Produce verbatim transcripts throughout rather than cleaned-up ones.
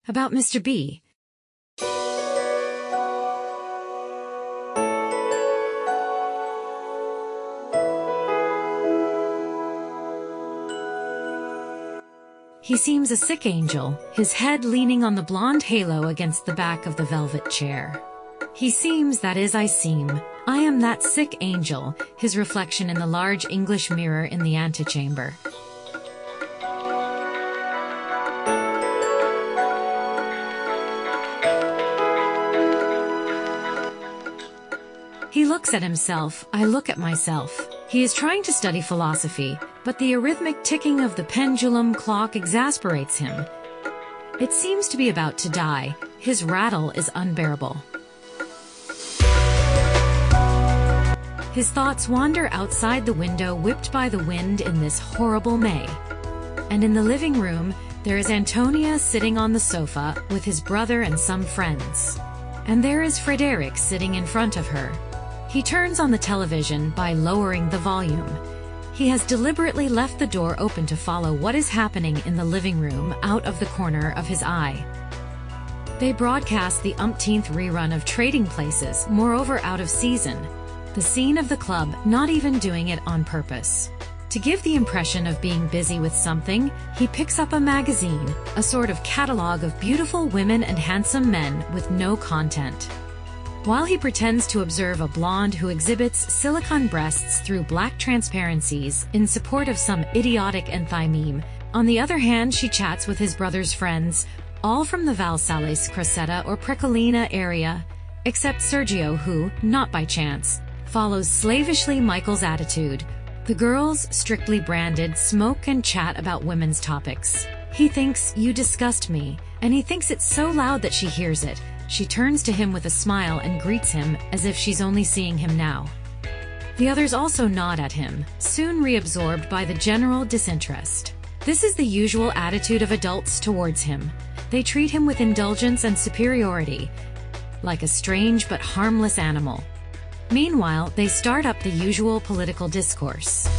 About Mister B. He seems a sick angel, his head leaning on the blonde halo against the back of the velvet chair. He seems, that is, I seem. I am that sick angel, his reflection in the large English mirror in the antechamber. He looks at himself, I look at myself. He is trying to study philosophy, but the arrhythmic ticking of the pendulum clock exasperates him. It seems to be about to die. His rattle is unbearable. His thoughts wander outside the window, whipped by the wind in this horrible May. And in the living room, there is Antonia sitting on the sofa with his brother and some friends. And there is Frederick sitting in front of her. He turns on the television by lowering the volume. He has deliberately left the door open to follow what is happening in the living room out of the corner of his eye. They broadcast the umpteenth rerun of Trading Places, moreover out of season. The scene of the club not even doing it on purpose. To give the impression of being busy with something, he picks up a magazine, a sort of catalogue of beautiful women and handsome men with no content. While he pretends to observe a blonde who exhibits silicone breasts through black transparencies in support of some idiotic enthymeme, on the other hand she chats with his brother's friends, all from the Valsales, Cressetta or Precolina area, except Sergio who, not by chance, follows slavishly Michael's attitude. The girls, strictly branded, smoke and chat about women's topics. He thinks, "You disgust me," and he thinks it so loud that she hears it. She turns to him with a smile and greets him as if she's only seeing him now. The others also nod at him, soon reabsorbed by the general disinterest. This is the usual attitude of adults towards him. They treat him with indulgence and superiority, like a strange but harmless animal. Meanwhile, they start up the usual political discourse.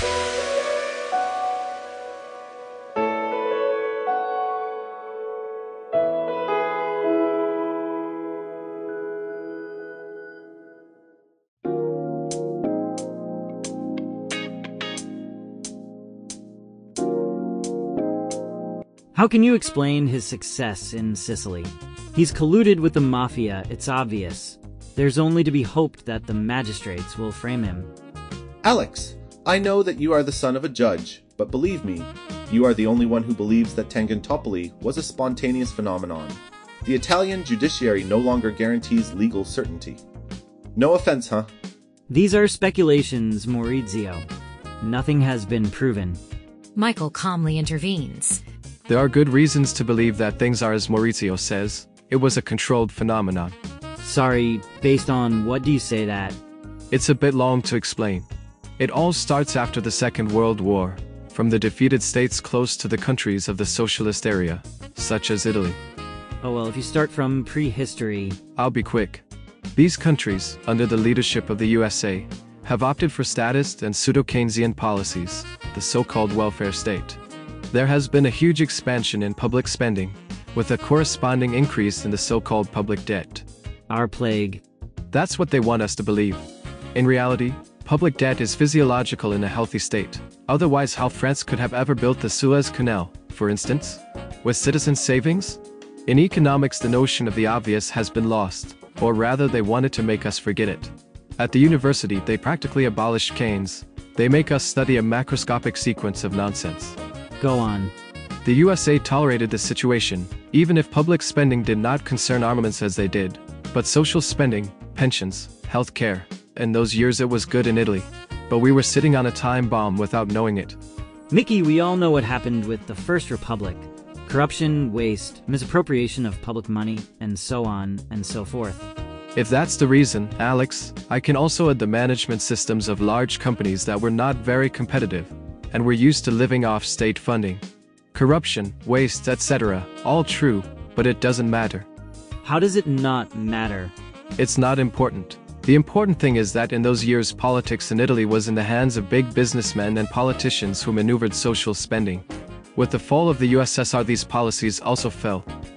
How can you explain his success in Sicily? He's colluded with the mafia, it's obvious. There's only to be hoped that the magistrates will frame him. Alex, I know that you are the son of a judge, but believe me, you are the only one who believes that Tangentopoli was a spontaneous phenomenon. The Italian judiciary no longer guarantees legal certainty. No offense, huh? These are speculations, Maurizio. Nothing has been proven. Michael calmly intervenes. There are good reasons to believe that things are as Maurizio says. It was a controlled phenomenon. Sorry, based on what do you say that? It's a bit long to explain. It all starts after the Second World War, from the defeated states close to the countries of the socialist area, such as Italy. Oh well, if you start from prehistory... I'll be quick. These countries, under the leadership of the U S A, have opted for statist and pseudo-Keynesian policies, the so-called welfare state. There has been a huge expansion in public spending, with a corresponding increase in the so-called public debt. Our plague. That's what they want us to believe. In reality, public debt is physiological in a healthy state. Otherwise, how France could have ever built the Suez Canal, for instance? With citizens' savings? In economics, the notion of the obvious has been lost, or rather they wanted to make us forget it. At the university, they practically abolished Keynes. They make us study a macroscopic sequence of nonsense. Go on. The U S A tolerated this situation, even if public spending did not concern armaments as they did. But social spending, pensions, health care, in those years it was good in Italy. But we were sitting on a time bomb without knowing it. Mickey, we all know what happened with the First Republic. Corruption, waste, misappropriation of public money, and so on and so forth. If that's the reason, Alex, I can also add the management systems of large companies that were not very competitive, and were used to living off state funding. Corruption, waste, et cetera, all true, but it doesn't matter. How does it not matter? It's not important. The important thing is that in those years politics in Italy was in the hands of big businessmen and politicians who maneuvered social spending. With the fall of the U S S R these policies also fell, from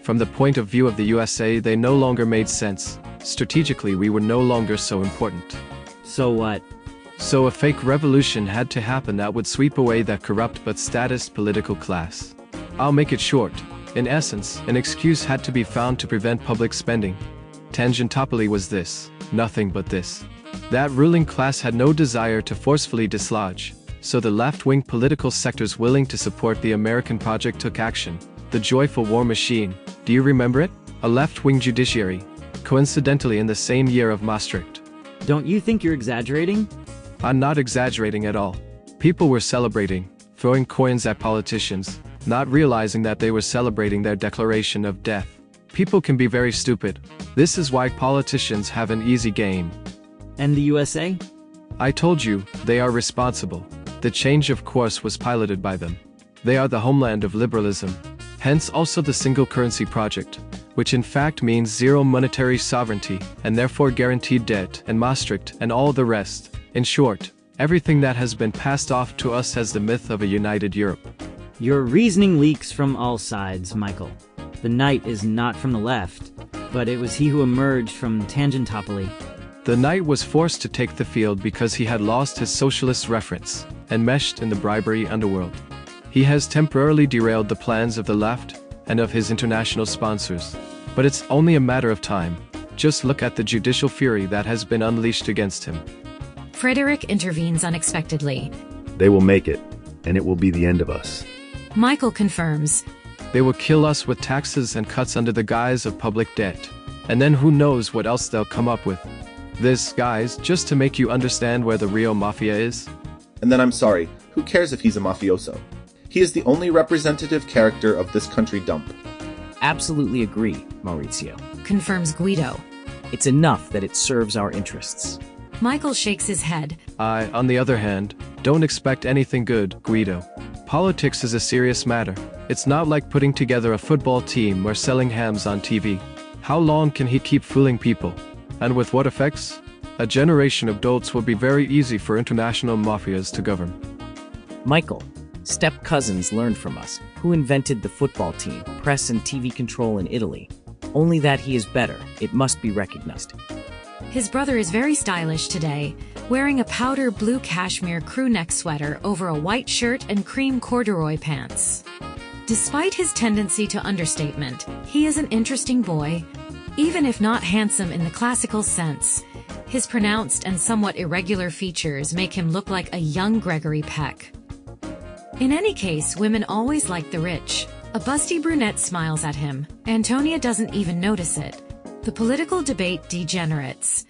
From the point of view of the U S A, they no longer made sense. Strategically, we were no longer so important. So what? So a fake revolution had to happen that would sweep away that corrupt but statist political class. I'll make it short. In essence, an excuse had to be found to prevent public spending. Tangentopoli was this, nothing but this. That ruling class had no desire to forcefully dislodge, so the left-wing political sectors willing to support the American project took action. The joyful war machine, do you remember it? A left-wing judiciary, coincidentally in the same year of Maastricht. Don't you think you're exaggerating? I'm not exaggerating at all. People were celebrating, throwing coins at politicians, not realizing that they were celebrating their declaration of death. People can be very stupid. This is why politicians have an easy game. And the U S A? I told you, they are responsible. The change of course was piloted by them. They are the homeland of liberalism. Hence also the single currency project, which in fact means zero monetary sovereignty, and therefore guaranteed debt, and Maastricht, and all the rest. In short, everything that has been passed off to us as the myth of a united Europe. Your reasoning leaks from all sides, Michael. The knight is not from the left, but it was he who emerged from Tangentopoli. The knight was forced to take the field because he had lost his socialist reference, enmeshed in the bribery underworld. He has temporarily derailed the plans of the left, and of his international sponsors. But it's only a matter of time. Just look at the judicial fury that has been unleashed against him. Frederick intervenes unexpectedly. They will make it, and it will be the end of us. Michael confirms. They will kill us with taxes and cuts under the guise of public debt. And then who knows what else they'll come up with. This, guys, just to make you understand where the real mafia is. And then I'm sorry, who cares if he's a mafioso? He is the only representative character of this country dump. Absolutely agree, Maurizio. Confirms Guido. It's enough that it serves our interests. Michael shakes his head. I, on the other hand, don't expect anything good, Guido. Politics is a serious matter. It's not like putting together a football team or selling hams on T V. How long can he keep fooling people? And with what effects? A generation of dolts will be very easy for international mafias to govern. Michael, step cousins learned from us, who invented the football team, press and T V control in Italy. Only that he is better, it must be recognized. His brother is very stylish today, wearing a powder blue cashmere crew neck sweater over a white shirt and cream corduroy pants. Despite his tendency to understatement, he is an interesting boy, even if not handsome in the classical sense. His pronounced and somewhat irregular features make him look like a young Gregory Peck. In any case, women always like the rich. A busty brunette smiles at him. Antonia doesn't even notice it. The political debate degenerates.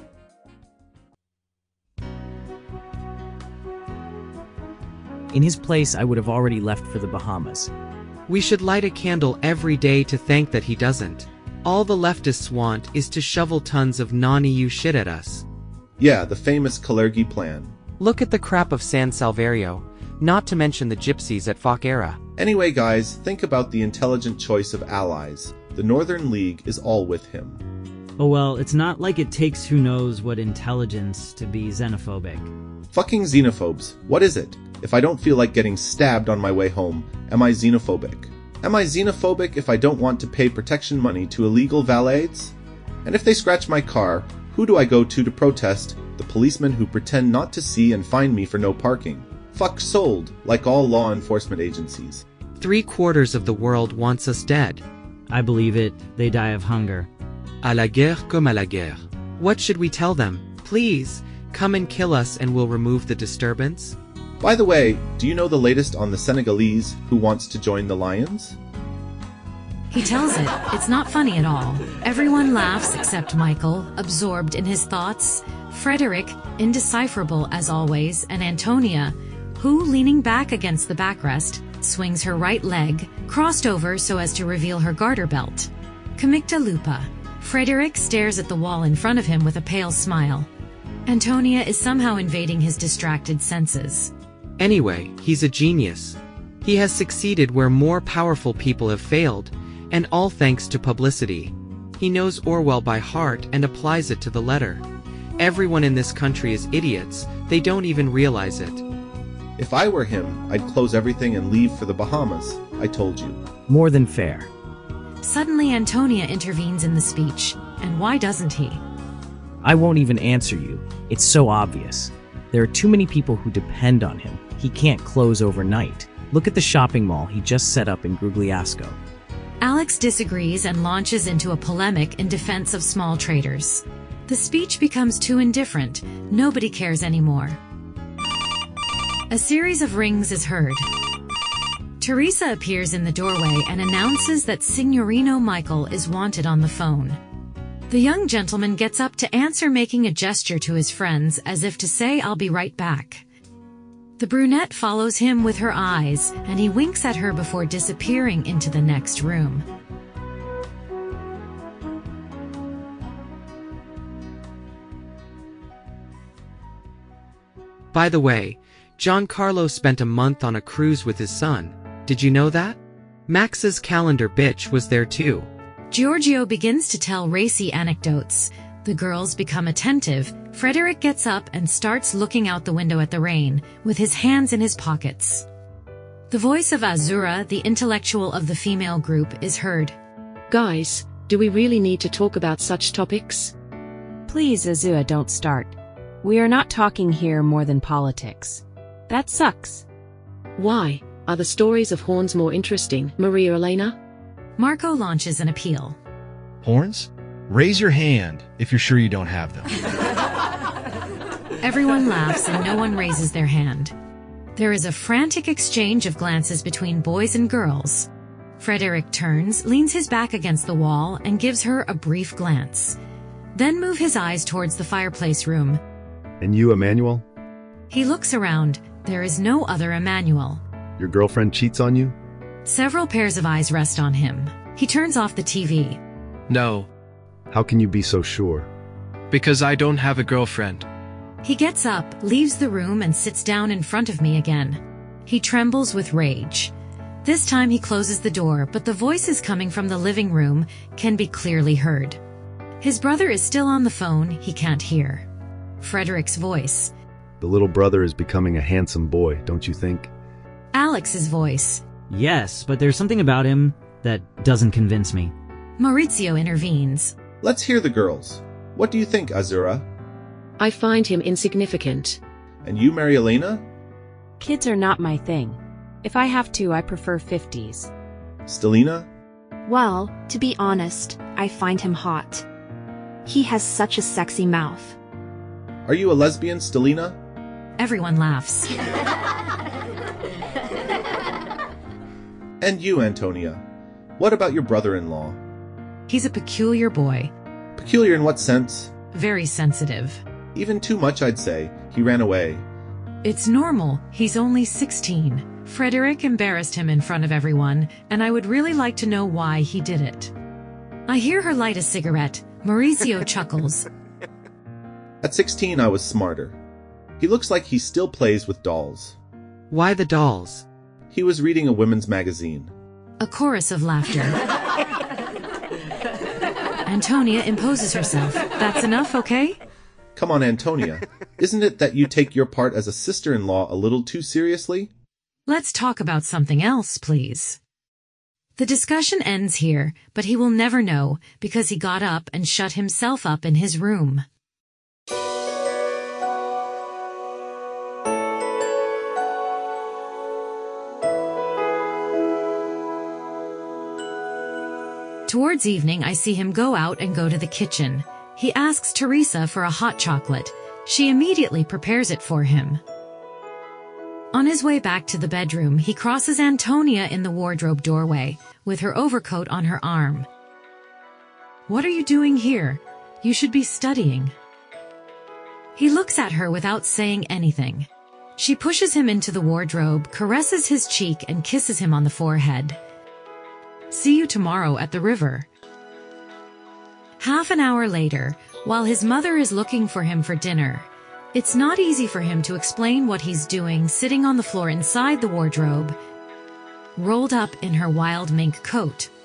In his place, I would have already left for the Bahamas. We should light a candle every day to thank that he doesn't. All the leftists want is to shovel tons of non-E U shit at us. Yeah, the famous Kalergi plan. Look at the crap of San Salvario, not to mention the gypsies at Foc-Era. Anyway, guys, think about the intelligent choice of allies. The Northern League is all with him. Oh well, it's not like it takes who knows what intelligence to be xenophobic. Fucking xenophobes. What is it? If I don't feel like getting stabbed on my way home, am I xenophobic? Am I xenophobic if I don't want to pay protection money to illegal valets? And if they scratch my car, who do I go to to protest? The policemen who pretend not to see and fine me for no parking. Fuck sold, like all law enforcement agencies. Three quarters of the world wants us dead. I believe it. They die of hunger. À la guerre comme à la guerre. What should we tell them? Please, come and kill us and we'll remove the disturbance? By the way, do you know the latest on the Senegalese who wants to join the Lions? He tells it. It's not funny at all. Everyone laughs except Michael, absorbed in his thoughts, Frederick, indecipherable as always, and Antonia, who, leaning back against the backrest, swings her right leg, crossed over so as to reveal her garter belt. Comicta lupa. Frederick stares at the wall in front of him with a pale smile. Antonia is somehow invading his distracted senses. Anyway, he's a genius. He has succeeded where more powerful people have failed, and all thanks to publicity. He knows Orwell by heart and applies it to the letter. Everyone in this country is idiots, they don't even realize it. If I were him, I'd close everything and leave for the Bahamas, I told you. More than fair. Suddenly Antonia intervenes in the speech, and why doesn't he? I won't even answer you. It's so obvious. There are too many people who depend on him. He can't close overnight. Look at the shopping mall he just set up in Grugliasco. Alex disagrees and launches into a polemic in defense of small traders. The speech becomes too indifferent. Nobody cares anymore. A series of rings is heard. Teresa appears in the doorway and announces that Signorino Michael is wanted on the phone. The young gentleman gets up to answer, making a gesture to his friends as if to say, "I'll be right back." The brunette follows him with her eyes, and he winks at her before disappearing into the next room. By the way, Giancarlo spent a month on a cruise with his son. Did you know that? Max's calendar bitch was there too. Giorgio begins to tell racy anecdotes. The girls become attentive. Frederick gets up and starts looking out the window at the rain, with his hands in his pockets. The voice of Azura, the intellectual of the female group, is heard. Guys, do we really need to talk about such topics? Please, Azura, don't start. We are not talking here more than politics. That sucks. Why? Are the stories of horns more interesting, Maria Elena? Marco launches an appeal. Horns? Raise your hand if you're sure you don't have them. Everyone laughs and no one raises their hand. There is a frantic exchange of glances between boys and girls. Frederick turns, leans his back against the wall, and gives her a brief glance. Then move his eyes towards the fireplace room. And you, Emmanuel? He looks around. There is no other Emmanuel. Your girlfriend cheats on you? Several pairs of eyes rest on him. He turns off the T V. No, How can you be so sure? because I don't have a girlfriend. He gets up, leaves the room, and sits down in front of me again. He trembles with rage. This time he closes the door, but the voices coming from the living room can be clearly heard. His brother is still on the phone. He can't hear. Frederick's voice. The little brother is becoming a handsome boy, don't you think? Alex's voice. Yes, but there's something about him that doesn't convince me. Maurizio intervenes. Let's hear the girls. What do you think, Azura? I find him insignificant. And you, Mary Elena? Kids are not my thing. If I have to, I prefer fifties. Stelina? Well, to be honest, I find him hot. He has such a sexy mouth. Are you a lesbian, Stelina? Everyone laughs. And you, Antonia? What about your brother-in-law? He's a peculiar boy. Peculiar in what sense? Very sensitive. Even too much, I'd say. He ran away. It's normal. He's only sixteen. Frederick embarrassed him in front of everyone, and I would really like to know why he did it. I hear her light a cigarette. Maurizio chuckles. At sixteen, I was smarter. He looks like he still plays with dolls. Why the dolls? He was reading a women's magazine. A chorus of laughter. Antonia imposes herself. That's enough, okay? Come on, Antonia. Isn't it that you take your part as a sister-in-law a little too seriously? Let's talk about something else, please. The discussion ends here, but he will never know because he got up and shut himself up in his room. Towards evening, I see him go out and go to the kitchen. He asks Teresa for a hot chocolate. She immediately prepares it for him. On his way back to the bedroom, he crosses Antonia in the wardrobe doorway, with her overcoat on her arm. What are you doing here? You should be studying. He looks at her without saying anything. She pushes him into the wardrobe, caresses his cheek, and kisses him on the forehead. See you tomorrow at the river. Half an hour later, while his mother is looking for him for dinner, it's not easy for him to explain what he's doing sitting on the floor inside the wardrobe, rolled up in her wild mink coat.